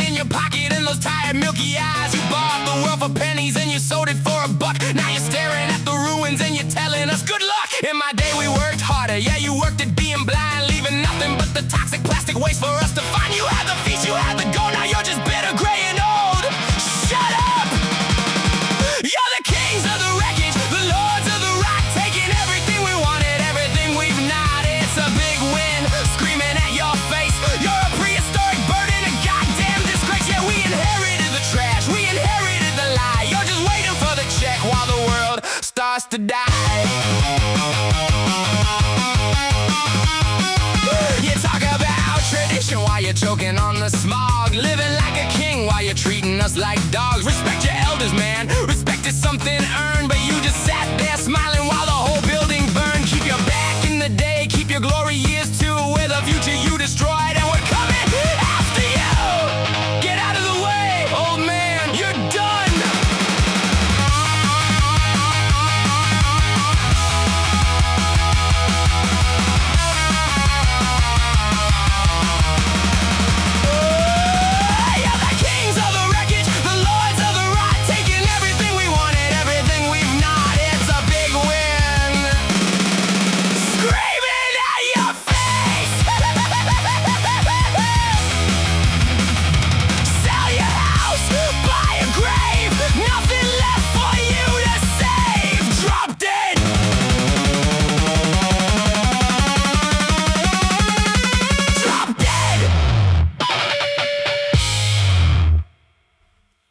in your pocket and those tired milky eyes. You bought the world for pennies and you sold it for $1. Now you're staring at the ruins and you're telling us good luck. In my day we worked harder, yeah, you worked at being blind, leaving nothing but the toxic plastic waste for us to find. You had the feast, you had the gold, now you're just bitter, gray and old. Shut up! You're the kings of the wreckage, the lords of the rock, taking everything we wanted, everything we've not. It's a big win, screaming at your face. You're a prehistoric bird in a goddamn disgrace. Yeah, we inherited the trash, we inherited the lie. You're just waiting for the check while the world starts to die. You talk about tradition while you're choking on the smog, living like a king while you're treating us like dogs. Respect